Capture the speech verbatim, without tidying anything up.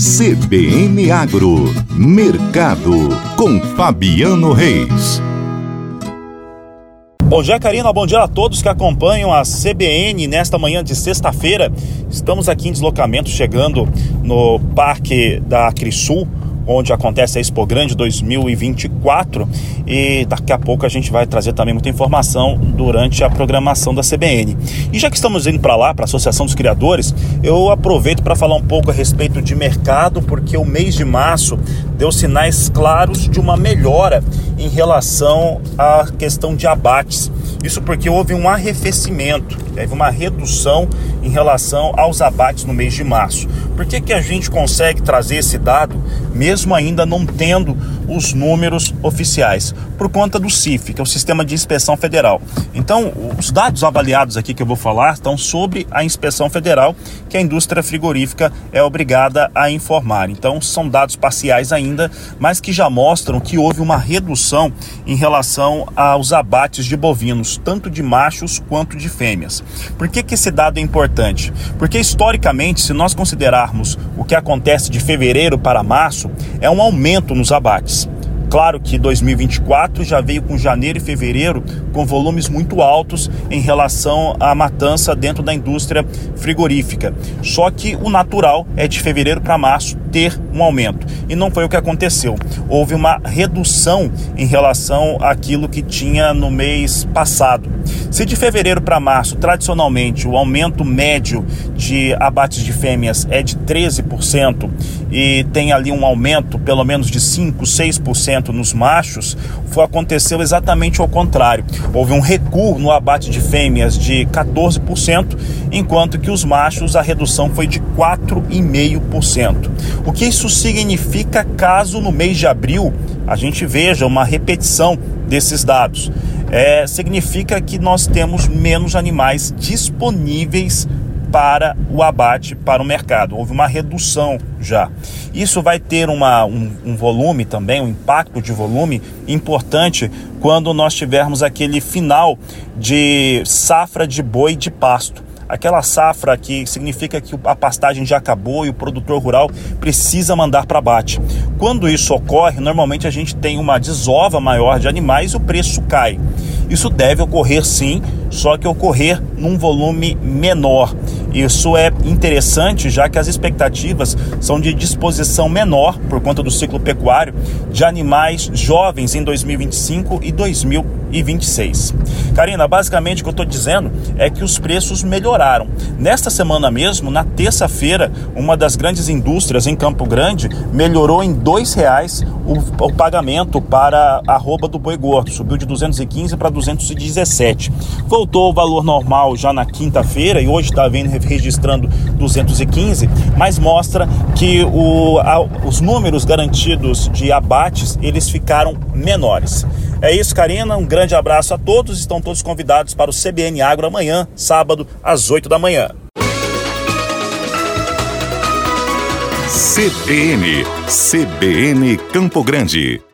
C B N Agro, Mercado, com Fabiano Reis. Bom dia, Karina. Bom dia a todos que acompanham a C B N nesta manhã de sexta-feira. Estamos aqui em deslocamento, chegando no Parque da Acrisul, onde acontece a Expo Grande dois mil e vinte e quatro, e daqui a pouco a gente vai trazer também muita informação durante a programação da C B N. E já que estamos indo para lá, para a Associação dos Criadores, eu aproveito para falar um pouco a respeito de mercado, porque o mês de março deu sinais claros de uma melhora em relação à questão de abates. Isso porque houve um arrefecimento, teve uma redução em relação aos abates no mês de março. Por que que a gente consegue trazer esse dado, mesmo ainda não tendo os números oficiais? Por conta do C I F, que é o Sistema de Inspeção Federal. Então, os dados avaliados aqui que eu vou falar estão sobre a inspeção federal, que a indústria frigorífica é obrigada a informar. Então, são dados parciais ainda, mas que já mostram que houve uma redução em relação aos abates de bovinos, tanto de machos quanto de fêmeas. Por que que esse dado é importante? Porque, historicamente, se nós considerarmos o que acontece de fevereiro para março, é um aumento nos abates. Claro que dois mil e vinte e quatro já veio com janeiro e fevereiro com volumes muito altos em relação à matança dentro da indústria frigorífica. Só que o natural é de fevereiro para março ter um aumento. E não foi o que aconteceu. Houve uma redução em relação àquilo que tinha no mês passado. Se de fevereiro para março, tradicionalmente, o aumento médio de abates de fêmeas é de treze por cento e tem ali um aumento pelo menos de cinco, seis por cento nos machos, foi, aconteceu exatamente ao contrário. Houve um recuo no abate de fêmeas de quatorze por cento, enquanto que os machos a redução foi de quatro vírgula cinco por cento. O que isso significa caso no mês de abril a gente veja uma repetição desses dados? É, significa que nós temos menos animais disponíveis para o abate, para o mercado. Houve uma redução já. Isso vai ter uma, um, um volume também, um impacto de volume importante quando nós tivermos aquele final de safra de boi de pasto. Aquela safra que significa que a pastagem já acabou e o produtor rural precisa mandar para abate. Quando isso ocorre, normalmente a gente tem uma desova maior de animais e o preço cai. Isso deve ocorrer sim, só que ocorrer num volume menor. Isso é interessante, já que as expectativas são de disposição menor, por conta do ciclo pecuário, de animais jovens em dois mil e vinte e cinco e dois mil e vinte e seis. Karina, basicamente o que eu estou dizendo é que os preços melhoraram. Nesta semana mesmo, na terça-feira, uma das grandes indústrias em Campo Grande melhorou em dois reais o, o pagamento para a arroba do boi gordo. Subiu de duzentos e quinze para duzentos e dezessete. Voltou ao valor normal já na quinta-feira e hoje está registrando duzentos e quinze, mas mostra que o, a, os números garantidos de abates, eles ficaram menores. É isso, Karina. Um grande abraço a todos. Estão todos convidados para o C B N Agro amanhã, sábado, às oito da manhã. C B N, C B N Campo Grande.